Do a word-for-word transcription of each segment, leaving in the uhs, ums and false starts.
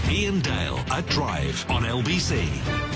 Ian Dale at Drive on L B C.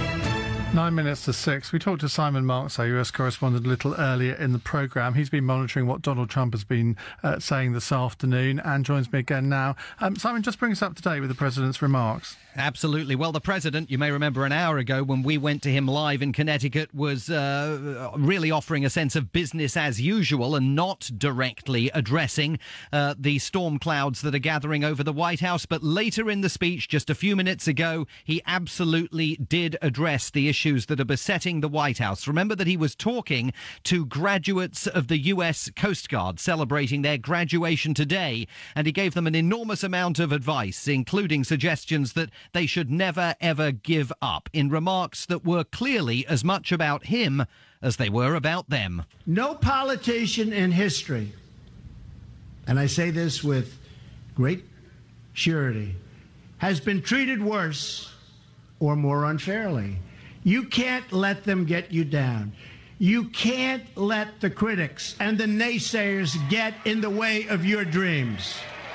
Nine minutes to six. We talked to Simon Marks, our U S correspondent, a little earlier in the programme. He's been monitoring what Donald Trump has been uh, saying this afternoon and joins me again now. Um, Simon, just bring us up to date with the President's remarks. Absolutely. Well, the President, you may remember an hour ago when we went to him live in Connecticut, was uh, really offering a sense of business as usual and not directly addressing uh, the storm clouds that are gathering over the White House. But later in the speech, just a few minutes ago, he absolutely did address the issues that are besetting the White House. Remember that he was talking to graduates of the U S Coast Guard celebrating their graduation today, and he gave them an enormous amount of advice, including suggestions that they should never, ever give up, in remarks that were clearly as much about him as they were about them. No politician in history, and I say this with great surety, has been treated worse or more unfairly. You can't let them get you down. You can't let the critics and the naysayers get in the way of your dreams.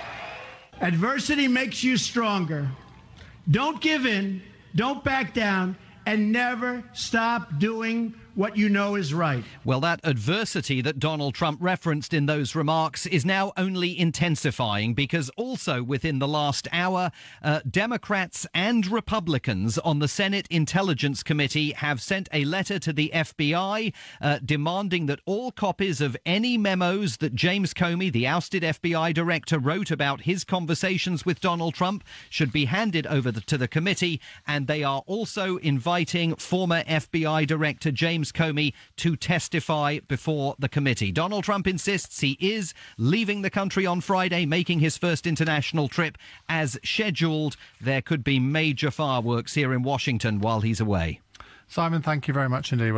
Adversity makes you stronger. Don't give in, don't back down, and never stop doing what you know is right. Well, that adversity that Donald Trump referenced in those remarks is now only intensifying, because also within the last hour, uh, Democrats and Republicans on the Senate Intelligence Committee have sent a letter to the F B I uh, demanding that all copies of any memos that James Comey, the ousted F B I director, wrote about his conversations with Donald Trump should be handed over the, to the committee. And they are also inviting former F B I Director James Comey to testify before the committee. Donald Trump insists he is leaving the country on Friday, making his first international trip as scheduled. There could be major fireworks here in Washington while he's away. Simon, thank you very much indeed.